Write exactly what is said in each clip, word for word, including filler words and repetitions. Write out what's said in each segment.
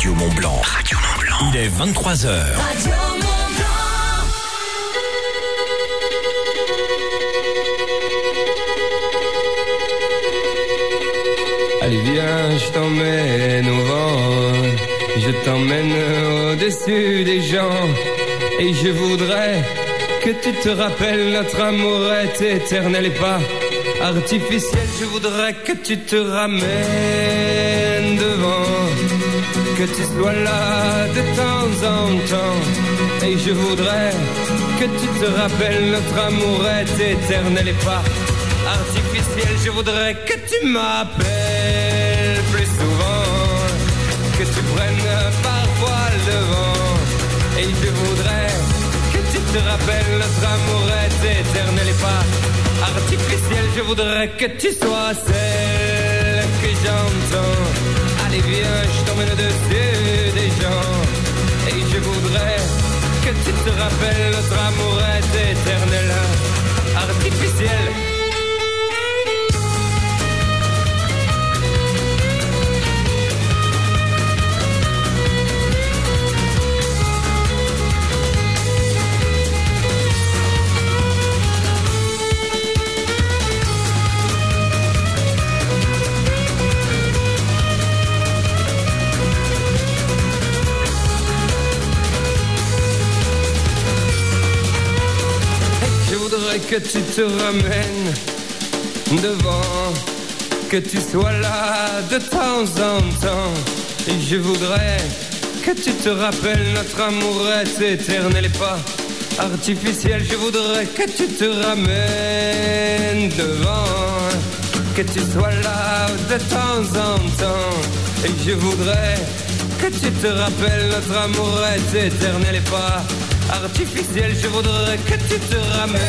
Radio Mont Blanc. Radio Mont Blanc. Il est vingt-trois heures. Radio Mont Blanc. Allez viens, je t'emmène au vent, je t'emmène au-dessus des gens, et je voudrais que tu te rappelles notre amour est éternel et pas artificiel. Je voudrais que tu te ramènes devant, que tu sois là de temps en temps, et je voudrais que tu te rappelles notre amour est éternel et pas artificiel. Je voudrais que tu m'appelles plus souvent, que tu prennes parfois le devant, et je voudrais que tu te rappelles notre amour est éternel et pas artificiel. Je voudrais que tu sois celle que j'entends. Allez viens, je t'emmène au-dessus des gens, et je voudrais que tu te rappelles notre amour est éternel, artificiel. Que tu te ramènes devant, que tu sois là de temps en temps, et je voudrais que tu te rappelles notre amour est éternel et pas artificiel. Je voudrais que tu te ramènes devant, que tu sois là de temps en temps, et je voudrais que tu te rappelles notre amour est éternel et pas artificiel. Je voudrais que tu te ramènes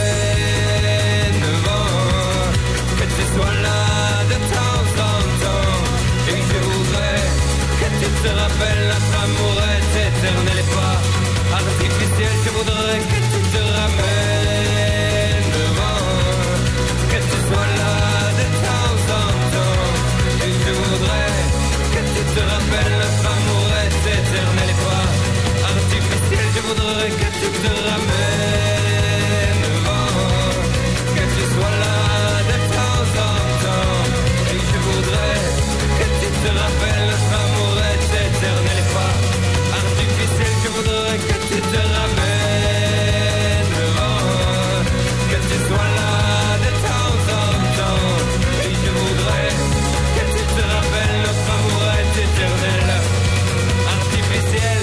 devant, que tu sois là de temps en temps, et je voudrais que tu te rappelles notre amour est éternel et pas artificiel. Je voudrais que tu te ramènes devant, que tu sois là de temps en temps, et je voudrais que tu te rappelles notre amour est éternel et pas artificiel. Je voudrais que tu te ramènes devant, que tu sois là de temps en temps, et je voudrais que tu te rappelles notre amour est éternel et pas artificiel. Je voudrais que tu te ramènes devant, que tu sois là de temps en temps, et je voudrais que tu te rappelles notre amour est éternel, artificiel.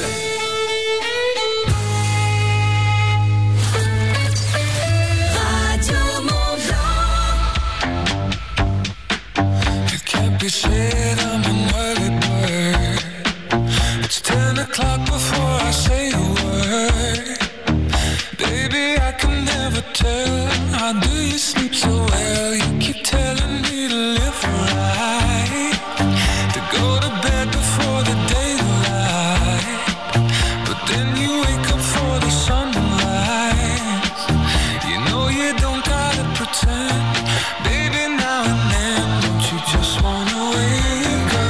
You said I'm an early bird. It's ten o'clock before I say a word. Baby, I can never tell. How do you sleep so well? You keep telling me to live right, to go to bed before the daylight, but then you wake up for the sunrise. You know you don't gotta pretend. Baby, now and then, don't you just wanna wake up?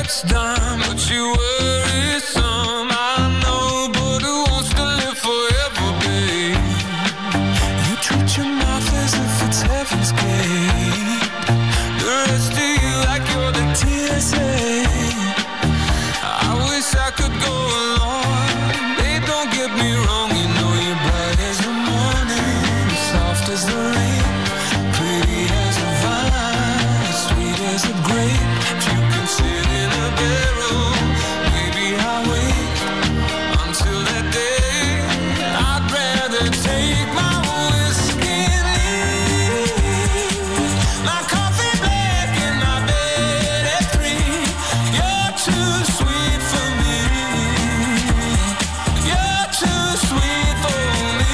it's done, but you worry some. I know, but who wants to live forever, babe? You treat your mouth as if it's heaven's gate. The rest of you like you're the T S A. I wish I could go along. Babe, don't get me wrong, you know you're bright as the morning, soft as the rain, pretty as a vine, sweet as a grape. If you can sit in a bedroom, maybe I'll wait until that day. I'd rather take my whiskey and leave my coffee black in my bed at three. You're too sweet for me. You're too sweet for me.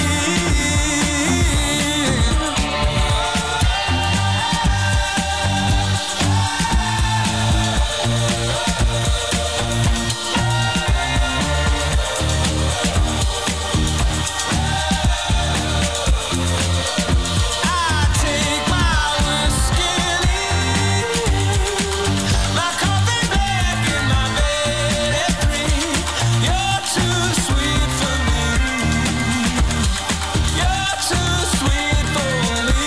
I take my whiskey and leave my coffee black in my bed at three. You're too sweet for me. You're too sweet for me.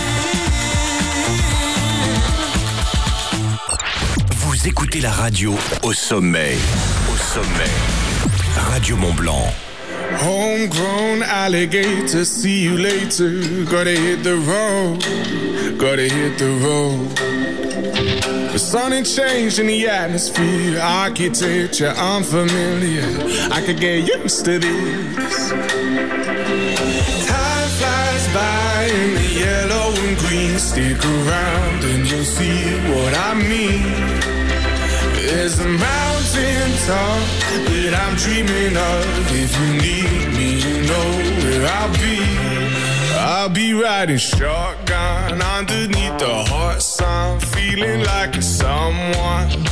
Vous écoutez la radio au sommet. Au sommet. Radio Mont-Blanc. Homegrown alligator, see you later. Gotta hit the road, gotta hit the road. The sun ain't changed in the atmosphere, architecture unfamiliar. I could get used to this. Time flies by in the yellow and green. Stick around and you'll see what I mean. There's a mountain top that I'm dreaming of. If you need me, you know where I'll be. I'll be riding shotgun underneath the hot sun, feeling like a someone.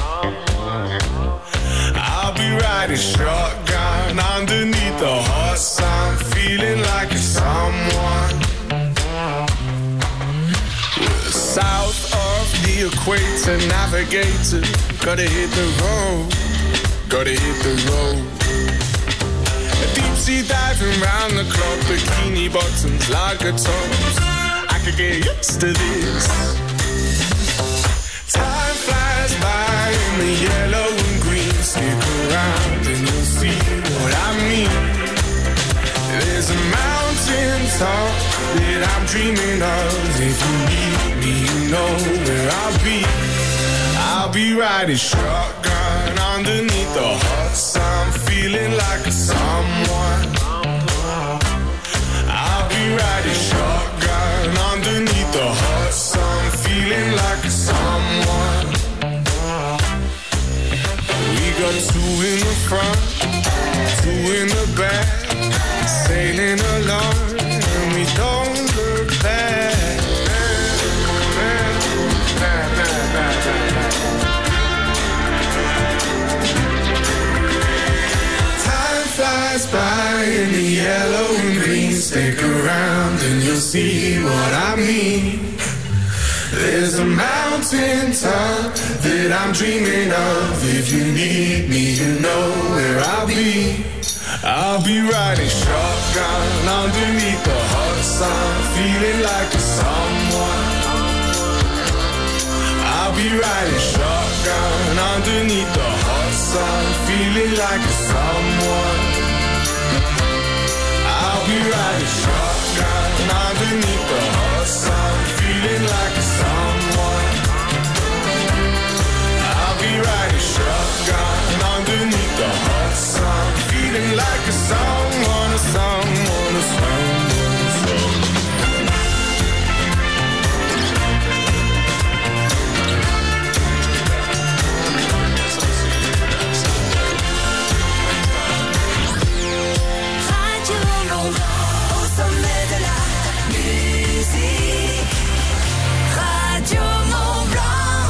I'll be riding shotgun underneath the hot sun, feeling like a someone. South of the equator, navigator, gotta hit the road, gotta hit the road. Deep sea diving round the clock, bikini bottoms, lager tops. I could get used to this. Time flies by in the yellow and green. Stick around and you'll see what I mean. There's a mountain top that I'm dreaming of. If you need me, you know where I'll be. I'll be riding shotgun underneath the hot sun, feeling like a someone. I'll be riding shotgun underneath the hot sun, feeling like a someone. We got two in the front, two in the back, sailing along, and we don't look back. Time flies by in the yellow and green. Stick around and you'll see what I mean. There's a mountain top that I'm dreaming of. If you need me, you know where I'll be. I'll be riding shotgun underneath the hot sun, feeling like a someone. I'll be riding shotgun underneath the hot sun, feeling like a someone. I'll be riding shotgun underneath the hot sun, feeling like a someone. I'll be riding shotgun underneath the hot sun, feeling like a someone, a someone, a someone, a someone. Radio Mont-Blanc, au sommet de la musique. Radio Mont-Blanc.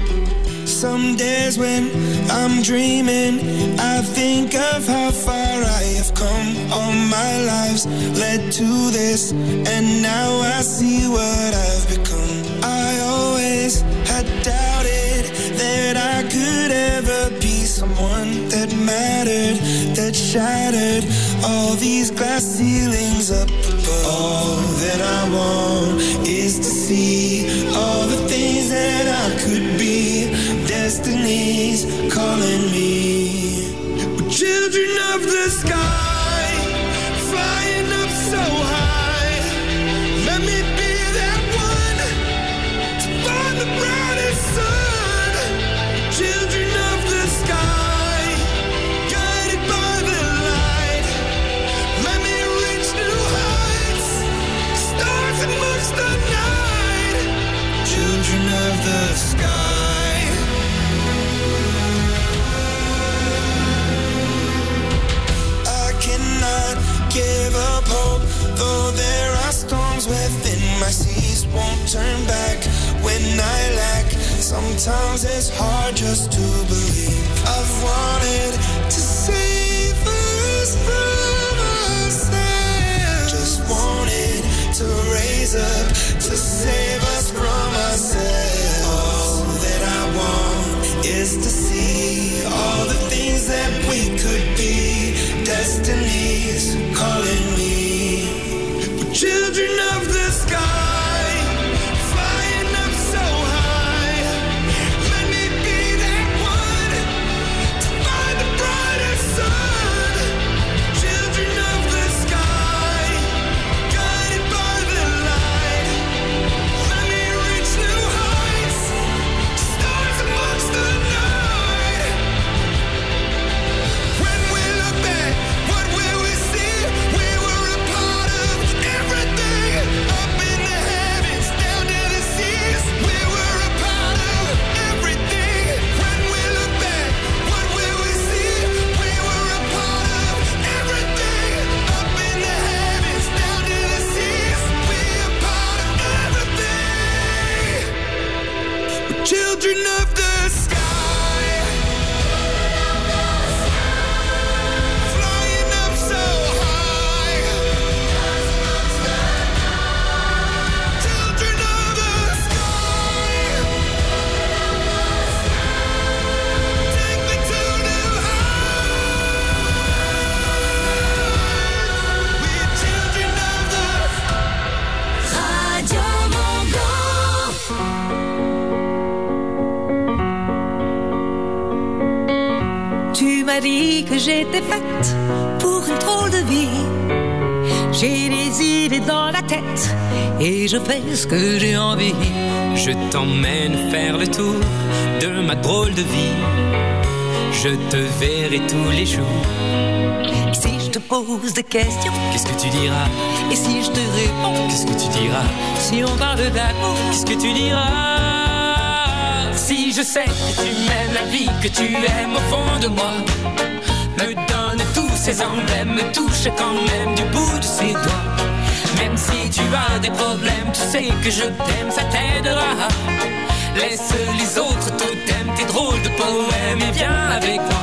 Some days when I'm dreaming, I think of how far I I have come, all my lives led to this, and now I see what I've become. I always had doubted that I could ever be someone that mattered, that shattered all these glass ceilings up above. All that I want is to see all the things that I could be. Destiny's calling me. We're children of the sky, flying up so high. Let me be that one to find the brightest sun. Children of the sky, guided by the light. Let me reach new heights, stars amongst the night. Children of the sky. Give up hope, though there are storms within my seas. Won't turn back when I lack. Sometimes it's hard just to believe. I've wanted to save us from ourselves. Just wanted to raise up, to save us from ourselves. All that I want is to see all the things that we could be. Destiny's calling me. We're children of the sky, flying up so high. Let me be that one to find the brightest sun. Children of the sky, guided by the light. Let me reach new heights, stars amongst the night. When we look back, what will we see? We were a part of everything, up in the heavens, down to the seas. We were a part of everything. When we look back, what will we see? We were a part of everything, up in the heavens, down to the seas. We are part of everything. We're children of the sky. Flying up so high. Children of the sky. Take me to new heights. We're children of the Radio Mont Blanc. Tu m'as dit que j'étais faite pour une drôle de vie. J'ai des idées dans la tête et je fais ce que j'ai envie. Je t'emmène faire le tour de ma drôle de vie. Je te verrai tous les jours. Et si je te pose des questions, Qu'est-ce que tu diras? et si je te réponds, Qu'est-ce que tu diras? si on parle d'amour, Qu'est-ce que tu diras? Si je sais que tu m'aimes la vie, que tu aimes au fond de moi, me donne tous ces emblèmes, me touche quand même du bout de ses doigts. Même si tu as des problèmes, tu sais que je t'aime, ça t'aidera. Laisse les autres totems, tes drôles de poèmes et viens avec moi.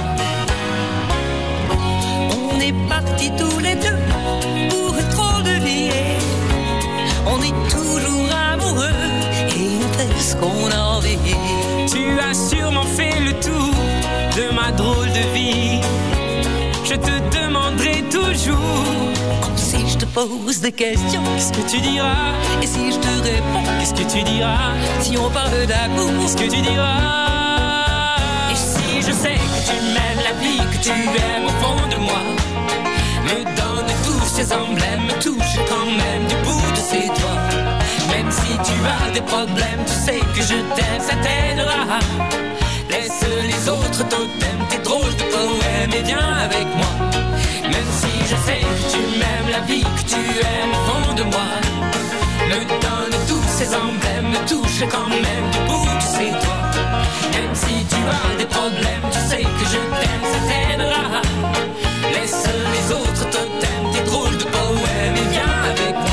on est partis tous les deux pour une drôle de vie. On est toujours amoureux et on fait ce qu'on a envie. Tu as sûrement fait le tour de ma drôle de vie. Je te demanderai toujours. Si je te pose des questions, Qu'est-ce que tu diras? et si je te réponds, Qu'est-ce que tu diras? si on parle d'amour, Qu'est-ce que tu diras? Et si je sais que tu m'aimes la vie, que tu aimes au fond de moi, me donne tous ces emblèmes, me touche quand même du bout de ses doigts. Même si tu as des problèmes, tu sais que je t'aime, ça t'aidera. Laisse les autres totems, tes drôles de poèmes et viens avec moi. Même si je sais que tu m'aimes la vie, que tu aimes au fond de moi, me donne tous ces emblèmes, me touche quand même du bout de ses doigts. Même si tu as des problèmes, tu sais que je t'aime, ça t'aidera. Laisse les autres totems, tes drôles de poèmes et viens avec moi.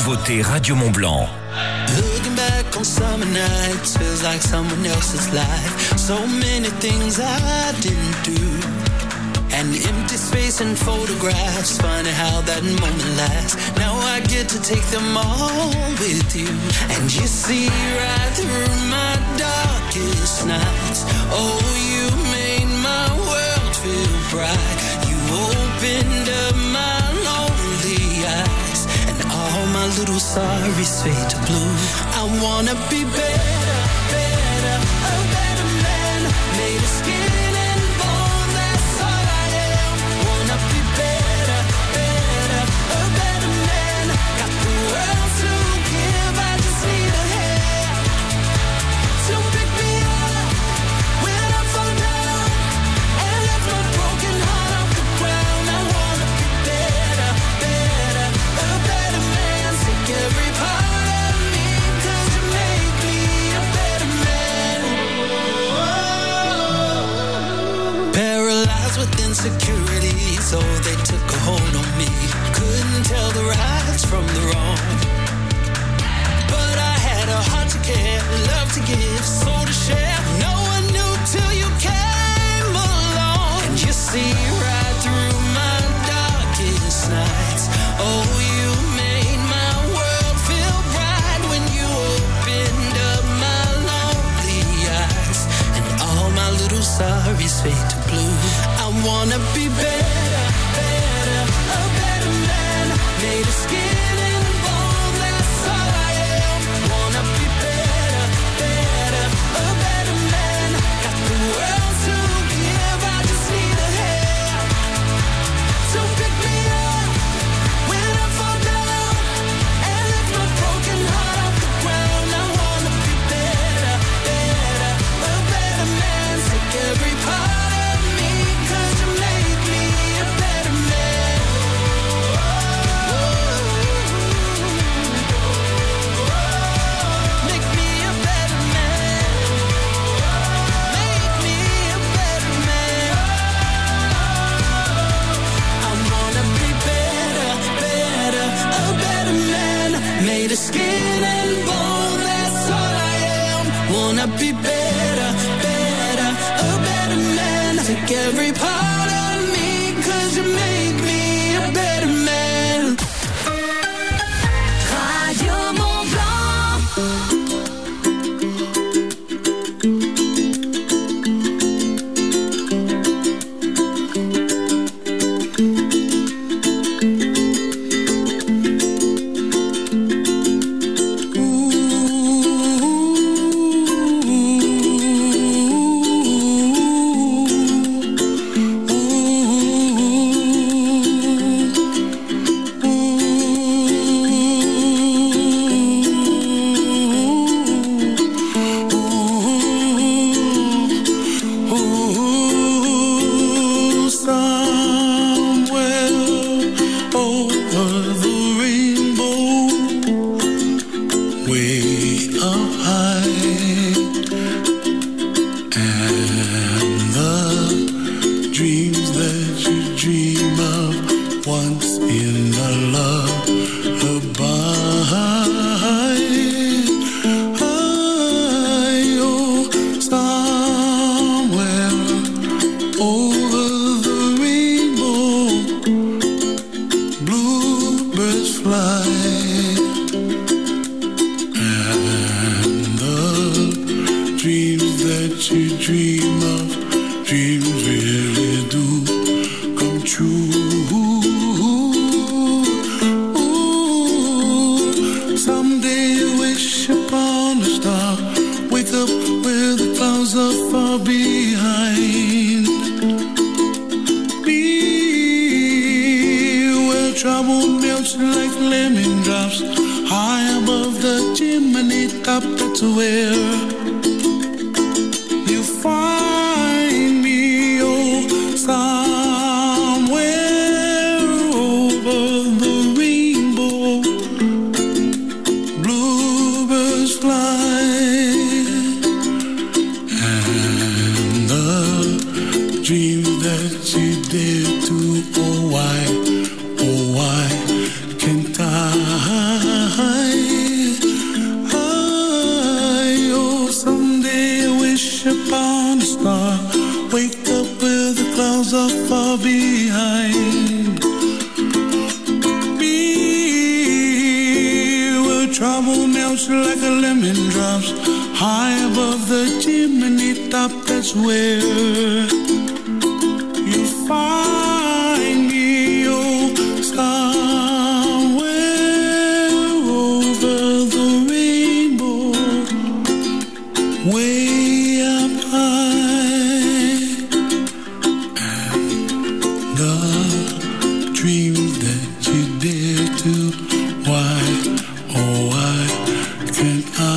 nouveautés Radio Mont Blanc. Looking back on summer nights feels like someone else's life. So many things I didn't do. An empty space and photographs. Funny how that moment lasts. Now I get to take them all with you. And you see right through my darkest nights. Oh, you made my world feel bright. You opened up my lonely eyes. And all my little sorries fade to blue. I wanna be better, better, a better man. Made of skin and bone, that's all I am. Wanna be better, better, a better man. Got the world to give, I just need a hand. So pick me up when I fall down. And lift my broken heart off the ground. I wanna be better, better, a better man. Take every part of me, cause you make me a better man. Paralyzed with insecurity, so they took a hold on me. Couldn't tell the rights from the wrong. But I had a heart to care, love to give, soul to share. No one knew till you came along. And you see right through my darkest nights. Oh, you made my world feel bright when you opened up my lonely eyes. And all my little sorries fade to blue. I wanna be better, better, a better man. Made of skin and bone, that's all I am. Wanna be better, better, a better man. Got the world to give, I just need a hand. So pick me up when I fall down. And lift my broken heart off the ground. I wanna be better, better, a better man. Take every part of me, cause you make me a better man. Make me a better man. Make me a better man. I wanna be better, better, a better man. Made of skin and bone, that's all I am. Wanna be better, better, a better man. Take every part of me, cause you make me a better man. Radio Mont Blanc. Ooh, somewhere over the rainbow, way up high, and the dreams that you dream of once in a lullaby. Oh, somewhere over the rainbow, bluebirds fly, and the dreams that you dream of, dreams really do come true. Ooh, someday you wish upon a star, wake up where the clouds are far behind. Be where trouble melts like lemon drops, high above the chimney top. That's where you find me. Oh, somewhere over the rainbow, bluebirds fly, and the dreams that you dare to, oh why, oh why can't I spaceship on a star. Wake up where the clouds are far behind me, where trouble melts like a lemon drops. High above the chimney top, that's where you find me, oh, somewhere over the rainbow, way up high. And the dreams that you dare to, why, oh, why can't I?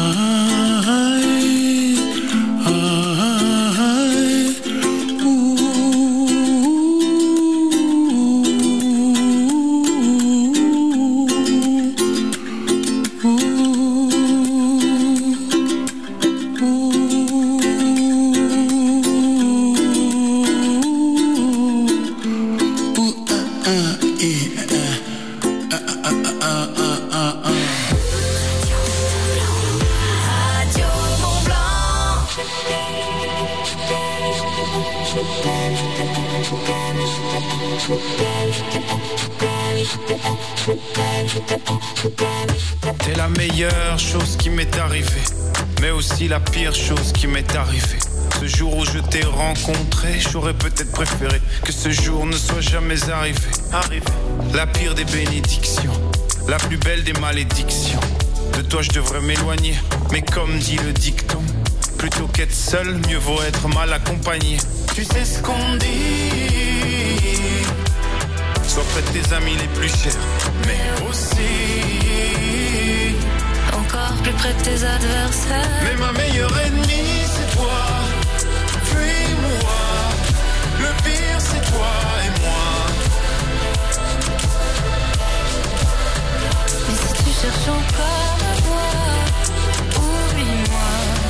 T'es la meilleure chose qui m'est arrivée, mais aussi la pire chose qui m'est arrivée. Ce jour où je t'ai rencontré, j'aurais peut-être préféré que ce jour ne soit jamais arrivé. Arrivé. La pire des bénédictions, la plus belle des malédictions. De toi je devrais m'éloigner, mais comme dit le dicton, plutôt qu'être seul, mieux vaut être mal accompagné. Tu sais ce qu'on dit, sois près de tes amis les plus chers, mais aussi encore plus près de tes adversaires. Mais ma meilleure ennemie c'est toi.